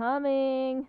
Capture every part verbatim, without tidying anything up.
coming.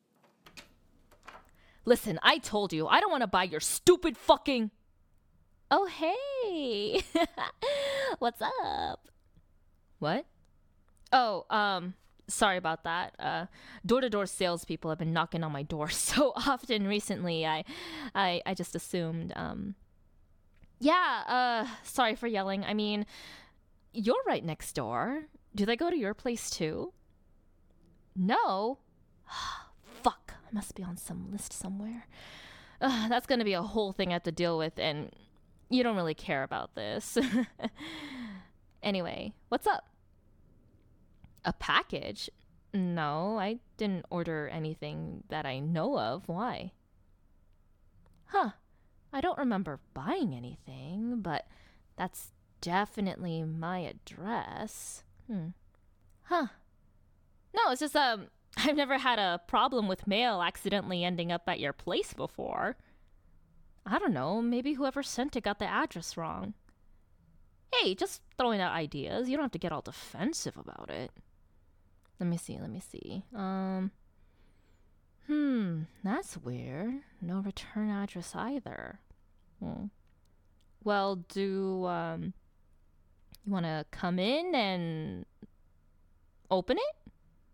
Listen, I told you, I don't want to buy your stupid fucking... Oh, hey. What's up? What? Oh, um, sorry about that. Uh, door-to-door salespeople have been knocking on my door so often recently, I, I, I just assumed, um... Yeah, uh, sorry for yelling. I mean, you're right next door. Do they go to your place too? No? Fuck, I must be on some list somewhere. Uh, that's gonna be a whole thing I have to deal with, and you don't really care about this. Anyway, what's up? A package? No, I didn't order anything that I know of. Why? Huh. I don't remember buying anything, but that's definitely my address. Hmm. Huh. No, it's just, um, I've never had a problem with mail accidentally ending up at your place before. I don't know, maybe whoever sent it got the address wrong. Hey, just throwing out ideas. You don't have to get all defensive about it. Let me see, let me see. Um, hmm, that's weird. No return address either. Hmm. Well, do, um, you want to come in and open it?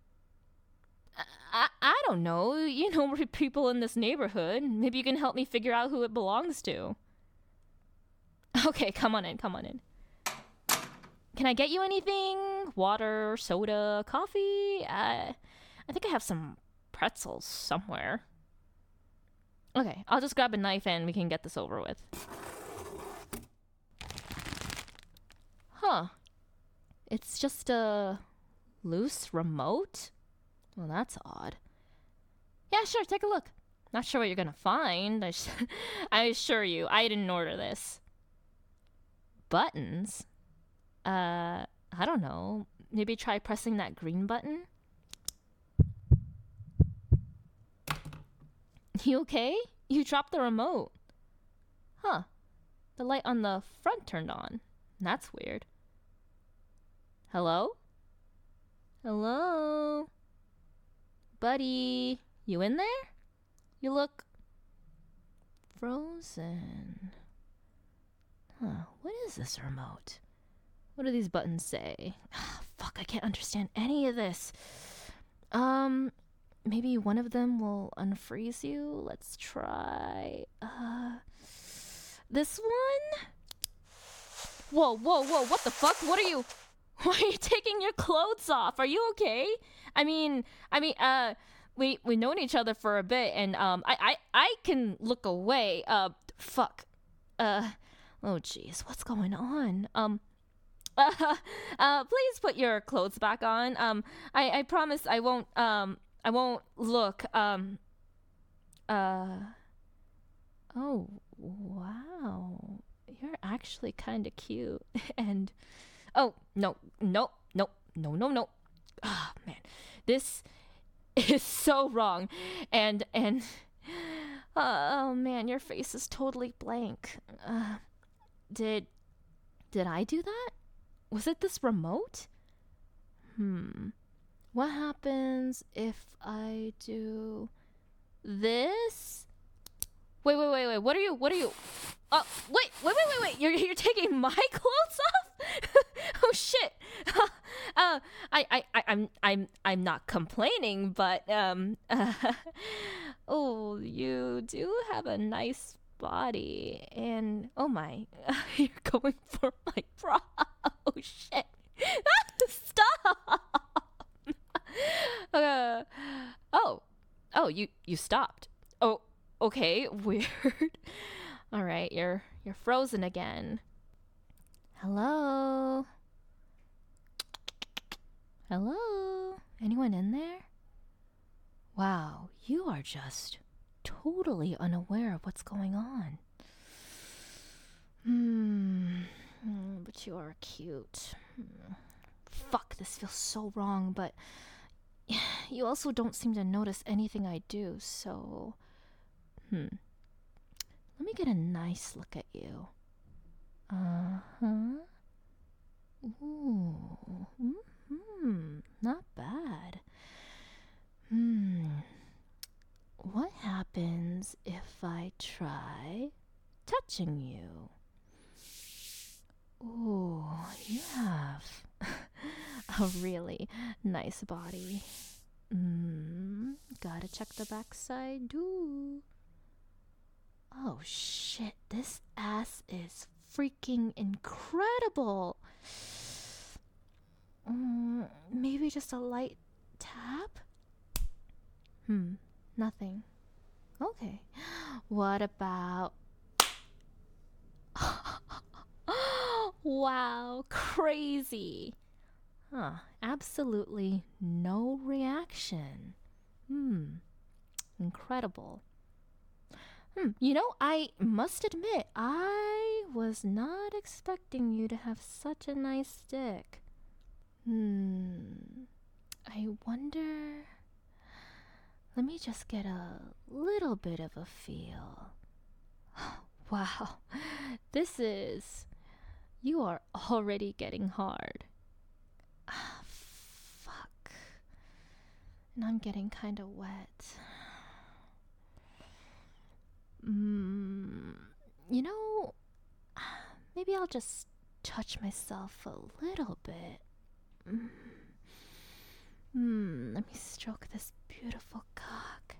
I, I don't know. You know people in this neighborhood. Maybe you can help me figure out who it belongs to. Okay, come on in, come on in. Can I get you anything? Water, soda, coffee? Uh, I think I have some pretzels somewhere. Okay, I'll just grab a knife and we can get this over with. Huh. It's just a loose remote? Well, that's odd. Yeah, sure, take a look. Not sure what you're gonna find. I, sh- I assure you, I didn't order this. Buttons? Uh, I don't know. Maybe try pressing that green button? You okay? You dropped the remote. Huh. The light on the front turned on. That's weird. Hello? Hello? Buddy, you in there? You look frozen. Huh, what is this remote? What do these buttons say? Fuck, I can't understand any of this. Um, maybe one of them will unfreeze you. Let's try, uh, this one? Whoa, whoa, whoa, what the fuck? What are you, why are you taking your clothes off? Are you okay? I mean, I mean, uh, we, we've known each other for a bit, and, um, I, I, I can look away. Uh, fuck. Uh, oh jeez, what's going on? Um, Uh, uh, please put your clothes back on. Um, I, I promise I won't, um, I won't look, um, uh, oh, wow. You're actually kind of cute. And, oh, no, no, no, no, no, no. Ah, man, this is so wrong. And, and, uh, oh man, your face is totally blank. Uh, did, did I do that? Was it this remote? Hmm. What happens if I do this? Wait, wait, wait, wait. What are you? What are you? Oh, wait, wait, wait, wait, wait. You're you're taking my clothes off? Oh shit. uh, I, I, I, I'm, I'm, I'm not complaining, but um, uh, oh, you do have a nice body, and oh my, you're going for my bra. Oh shit. Stop. uh, oh, oh, you you stopped. Oh, okay, weird. All right, you're you're frozen again. Hello. Hello. Anyone in there? Wow, you are just totally unaware of what's going on. Hmm. Mm, but you are cute. Hmm. Fuck, this feels so wrong, but you also don't seem to notice anything I do, so... Hmm. Let me get a nice look at you. Uh-huh. Ooh. Mm-hmm. Not bad. Hmm. watching you. Ooh, you have a really nice body. Mm, gotta check the backside too. Oh shit, this ass is freaking incredible. Mm, maybe just a light tap? Hmm, nothing. Okay. What about... Wow, crazy. Huh, absolutely no reaction. Hmm, incredible. Hmm, you know, I must admit, I was not expecting you to have such a nice dick. Hmm, I wonder... Let me just get a little bit of a feel. Wow, this is... You are already getting hard. Ah, fuck. And I'm getting kind of wet. Mm, you know, maybe I'll just touch myself a little bit. Mm. Mm, let me stroke this beautiful cock.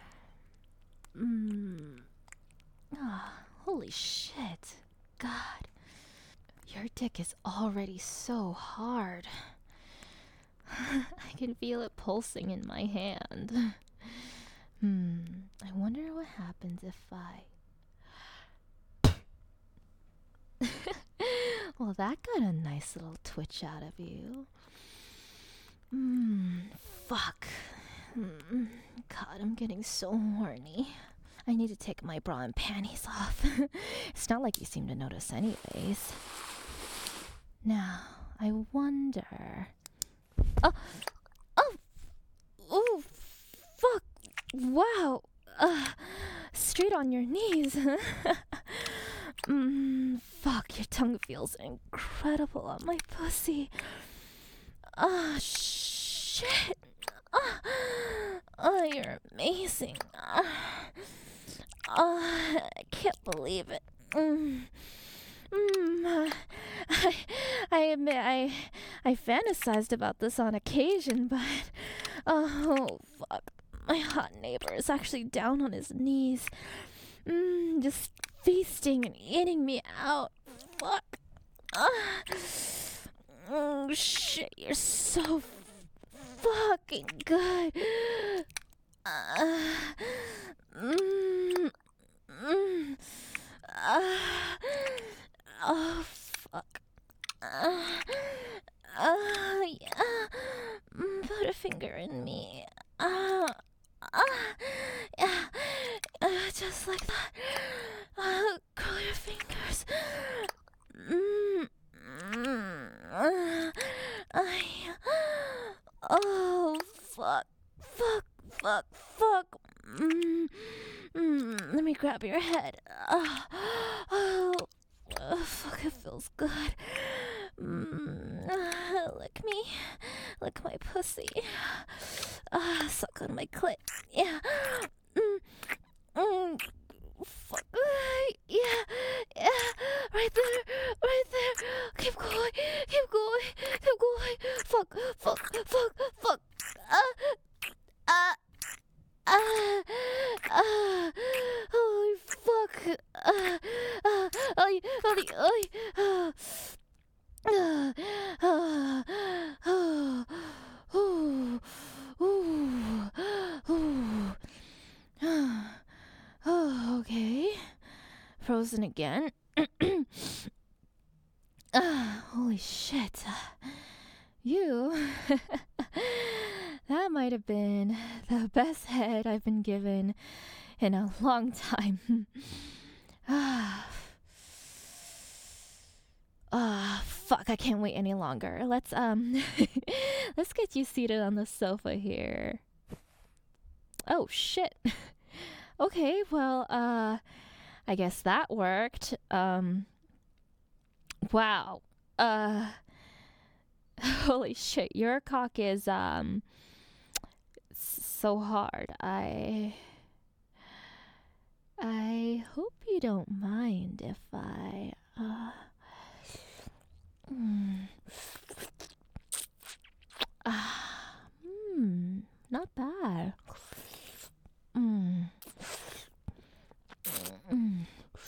Mm. Ah, holy shit. God. Your dick is already so hard. I can feel it pulsing in my hand. Hmm, I wonder what happens if I... Well, that got a nice little twitch out of you. Hmm, fuck. Mm, God, I'm getting so horny. I need to take my bra and panties off. It's not like you seem to notice anyways. Now, I wonder... Oh! Oh! Oh! Fuck! Wow! Uh, straight on your knees. mm, fuck, your tongue feels incredible on my pussy. Ah, oh, shit! Ah, oh, you're amazing. Ah, oh, I can't believe it. Mm. Mm, uh, I, I admit I, I fantasized about this on occasion, but oh fuck, my hot neighbor is actually down on his knees, mm, just feasting and eating me out. Fuck. Ah. Oh shit, you're so fucking good. Uh, mm, mm, uh, oh, fuck. Uh, uh, yeah. Mm, put a finger in me. Uh, uh, yeah. Uh, just like that. Uh, curl your fingers. Mm, mm, uh, I, oh, fuck. Fuck, fuck, fuck. Mm, mm, let me grab your head. Uh, oh, oh, fuck, it feels good. Mm, uh, lick me. Lick my pussy. Uh, suck on my clit. Yeah. Mm, mm, fuck. Uh, yeah. Yeah. Right there. Right there. Keep going. Keep going. Keep going. Fuck. Fuck. Fuck. Fuck. Uh. Uh. Uh. Uh. Holy fuck. Uh. Uh. Ay. Ay. Ay. Uh. Uh, uh, uh, ooh, ooh, ooh. Oh, okay. Frozen again. uh, holy shit. You. That might have been the best head I've been given in a long time. Ah. Ah, uh, fuck, I can't wait any longer. Let's, um, let's get you seated on the sofa here. Oh, shit. Okay, well, uh, I guess that worked. Um, wow. Uh, holy shit, your cock is, um, so hard. I, I hope you don't mind if I, uh, mm, ah, hmm, not bad. Mm, mm,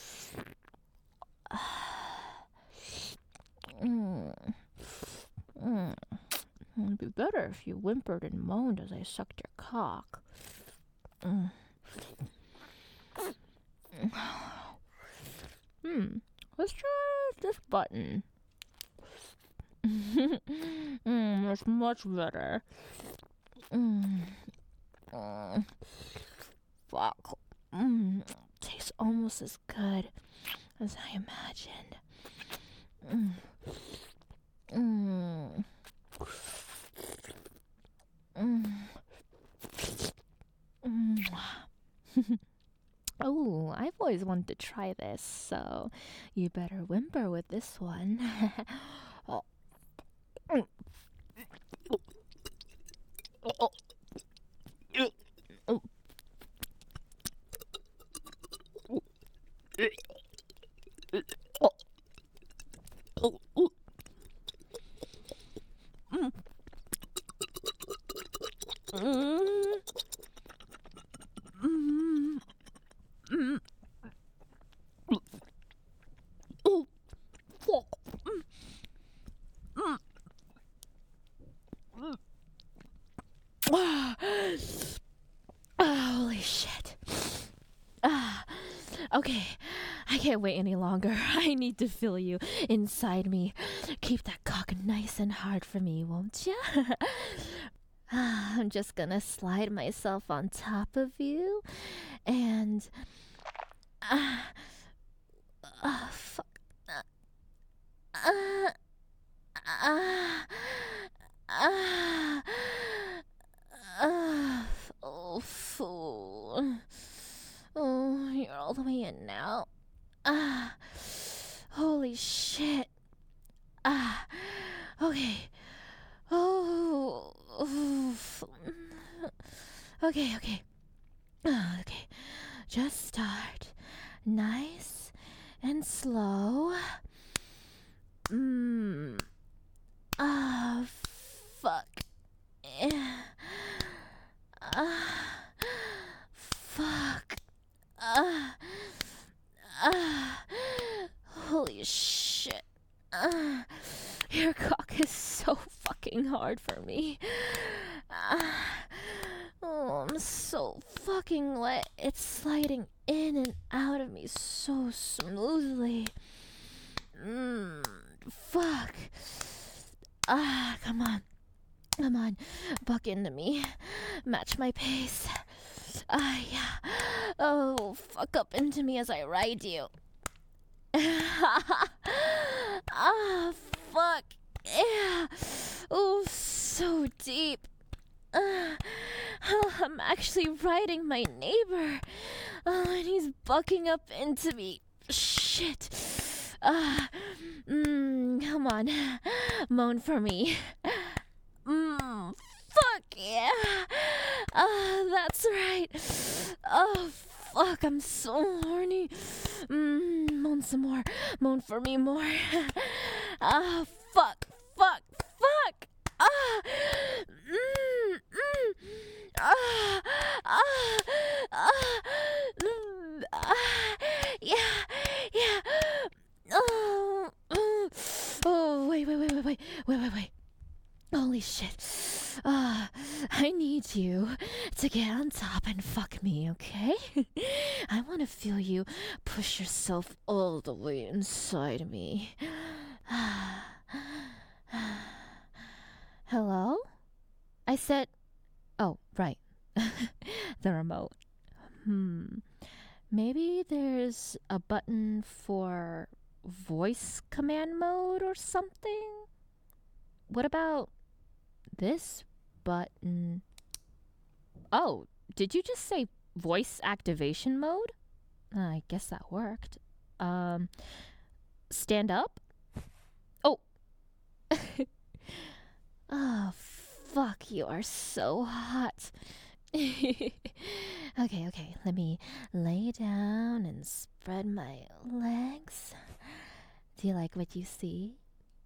ah, mm, mm. It'd be better if you whimpered and moaned as I sucked your cock. Mm. Hmm, let's try this button. mm, that's much better. Mm. Mm. Fuck. Mm. Tastes almost as good as I imagined. Mm. Mm. Mm. Mm. Oh, I've always wanted to try this, so you better whimper with this one. oh. Mm. Oh. Oh. Oh. Oh. Oh. Oh. Mm. Mm. Mm. Mm. Oh, fuck. Mm. Mm. Mm. Ah. Ah, holy shit. Ah, okay, I can't wait any longer. I need to feel you inside me. Keep that cock nice and hard for me, won't ya? Ah, I'm just gonna slide myself on top of you and. Ah, ah, fuck. Ah, ah, ah, ah, oh, fool. Oh, you're all the way in now. Ah, holy shit. Ah, okay. Oh, oof. Okay, okay. Ah, okay. Just start nice and slow. Mmm. Ah, fuck. Yeah. Ah, fuck. Ah, ah. Holy shit. Ah, your cock is so fucking hard for me. Ah, oh, I'm so fucking wet. It's sliding in and out of me so smoothly. Mmm. Fuck. Ah, come on. Come on. Buck into me. Match my pace. Ah, yeah. Oh, fuck up into me as I ride you. ah, fuck. Yeah. Oh, so deep. Uh, I'm actually riding my neighbor. Oh, and he's bucking up into me. Shit. Ah, uh, mm, come on. Moan for me. Mmm. Fuck yeah. Ah, uh, that's right. Oh, fuck. I'm so horny. Mmm. Moan some more. Moan for me more. Ah, uh, fuck. Fuck. Fuck. Ah. Mmm. Mmm. Ah. Ah. Ah. Mm, ah. Yeah. Yeah. Oh. Mm. Oh. Wait. Wait. Wait. Wait. Wait. Wait. Wait. Wait. Holy shit. Uh, I need you to get on top and fuck me, okay? I want to feel you push yourself all the way inside me. Hello? I said. Oh, right. The remote. Hmm. Maybe there's a button for voice command mode or something? What about this button? Oh, did you just say voice activation mode? I guess that worked. Um, stand up? Oh. Oh, fuck, you are so hot. Okay, okay. Let me lay down and spread my legs. Do you like what you see?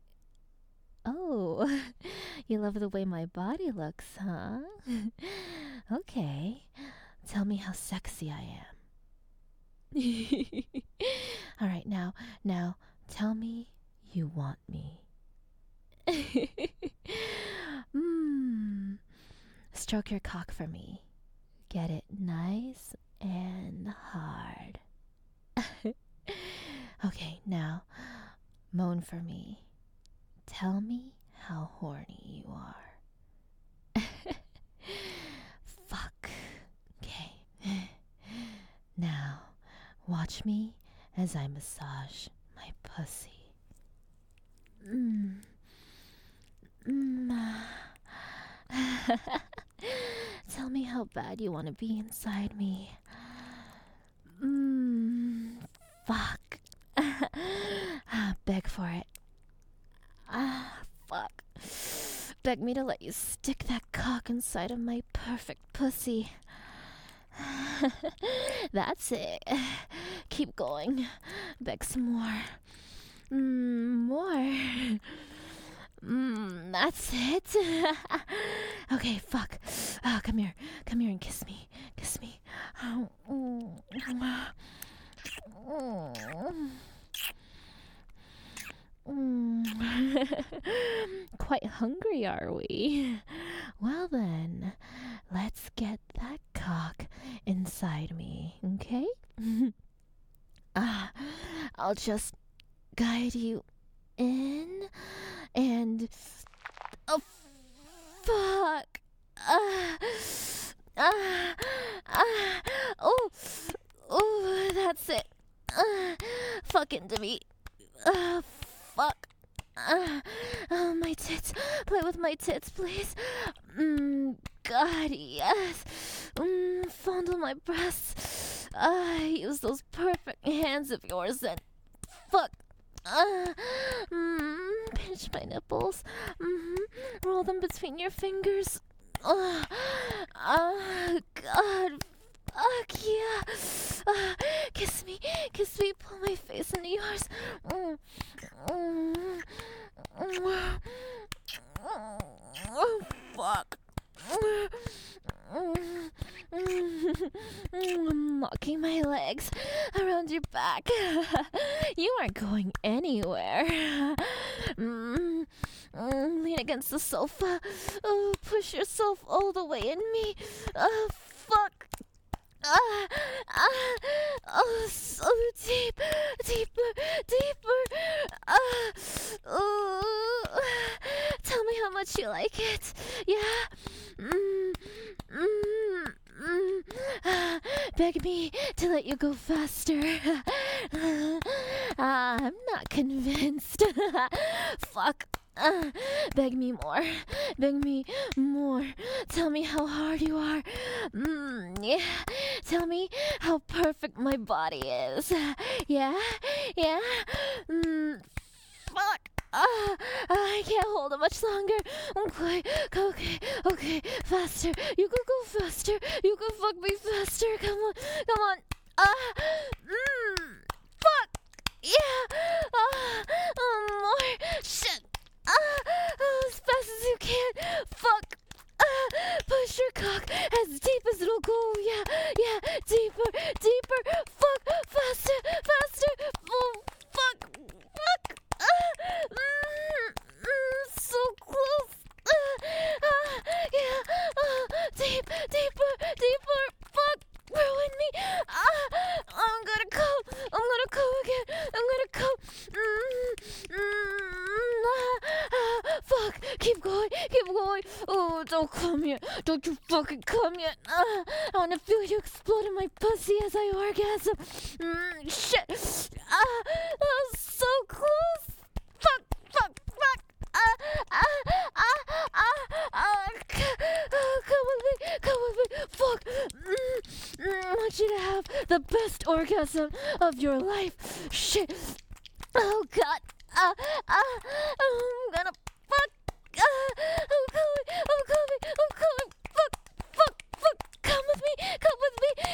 Oh, you love the way my body looks, huh? Okay. Tell me how sexy I am. All right, now, now, tell me you want me. Mmm. Stroke your cock for me. Get it nice and hard. Okay, now, moan for me. Tell me how horny you are. Fuck. Okay. Now, watch me as I massage my pussy. Mmm. Mmm. Tell me how bad you want to be inside me. Mmm. Fuck. Beg for it. Ah, fuck. Beg me to let you stick that cock inside of my perfect pussy. That's it. Keep going. Beg some more. Mm, more. Mm, that's it. Okay, fuck. Oh, come here. Come here and kiss me. Kiss me. Oh, mm, mm. Mm. Quite hungry, are we? Well then, let's get that cock inside me, okay? Ah, I'll just guide you in and... Oh, fuck! Ah, ah, ah, oh, oh, that's it. Ah, fuck into me. Ah, fuck. Uh, uh, my tits. Play with my tits, please. Mm, God, yes. Mm, fondle my breasts. Uh, use those perfect hands of yours and fuck. Uh, mm, pinch my nipples. Mm-hmm. Roll them between your fingers. Uh, uh, God. Fuck yeah. Uh, kiss me, kiss me, pull my face into yours. Mm, mm, mm, oh, fuck. I'm locking my legs around your back. You aren't going anywhere. Mm, mm, lean against the sofa. Oh, push yourself all the way in me. Oh, fuck. Ah, ah, oh, so deep, deeper, deeper. Ah, oh, tell me how much you like it. Yeah. Mm, mm, mm. Ah, beg me to let you go faster. Ah, I'm not convinced. Fuck. Uh, beg me more. Beg me more. Tell me how hard you are. Mm, yeah. Tell me how perfect my body is. Yeah? Yeah? Mm, fuck. Uh, I can't hold it much longer. Okay, okay, okay. Faster. You could go faster. You could fuck me faster. Come on, come on. Ah, uh, mm, fuck. Yeah. Ah, uh, more. Shit. Ah, oh, as fast as you can. Fuck. Ah, push your cock as deep as it'll go. Yeah, yeah. Deeper, deeper. Fuck. Faster, faster. Oh, fuck. Fuck. Ah, mm, mm, so close. Ah, ah, yeah. Ah, deep, deeper, deeper. Fuck. Ruin me. Ah, I'm gonna come. I'm gonna come again. I'm gonna come. Mm, mm, ah, ah, fuck. Keep going. Keep going. Oh, don't come here. Don't you fucking come here. Ah, I wanna feel you explode in my pussy as I orgasm. Mm, shit. Ah, that was so close. Fuck, fuck, fuck. Ah, ah, ah, ah, ah. Oh, come with me. Come with me. Fuck. Mm, mm, I want you to have the best orgasm of your life. Shit. Oh, God. Ah, ah. I'm gonna fuck. Ah, I'm coming. I'm coming. I'm coming. Fuck, fuck, fuck. Come with me. Come with me.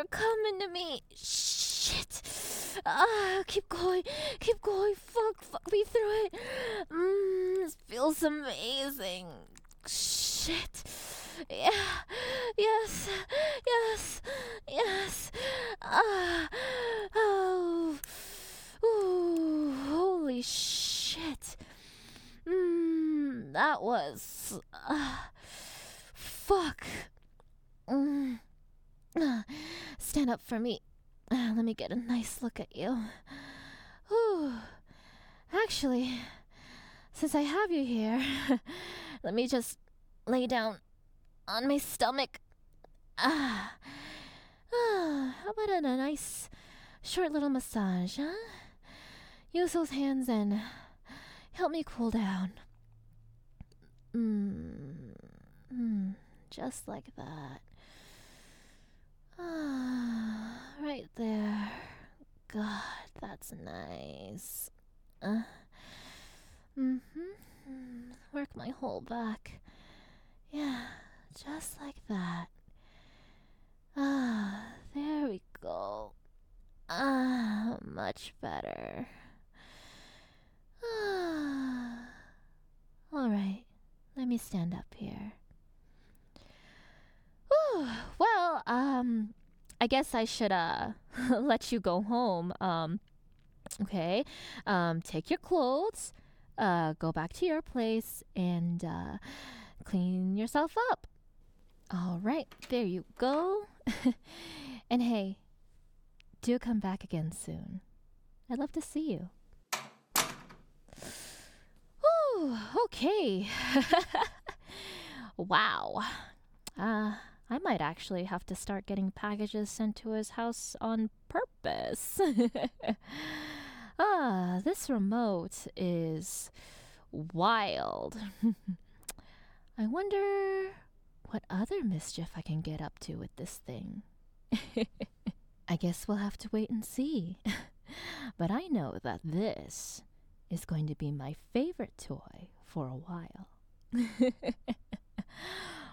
they're coming to me. Shit. Ah, keep going. Keep going. Fuck, fuck me through it. Mmm, this feels amazing. Shit. Yeah. Yes. Yes. Yes. Ah. Oh. Ooh. Holy shit. Mmm. That was. Uh, fuck. Mm. Uh, stand up for me. Uh, let me get a nice look at you. Ooh. Actually, since I have you here, let me just lay down on my stomach. Ah. Ah. How about a, a nice, short little massage, huh? Use those hands and help me cool down. Mmm. Mmm. Just like that. Ah, right there. God, that's nice. Uh, mm-hmm. Work my whole back. Yeah, just like that. Ah, there we go. Ah, much better. Ah. All right, let me stand up here. Whew. Well, um, I guess I should uh let you go home. Um, okay. Um, take your clothes, uh, go back to your place, and uh, clean yourself up. All right, there you go. And hey, do come back again soon. I'd love to see you. Whew, okay. Wow. Uh, I might actually have to start getting packages sent to his house on purpose. Ah, this remote is wild. I wonder what other mischief I can get up to with this thing. I guess we'll have to wait and see. But I know that this is going to be my favorite toy for a while.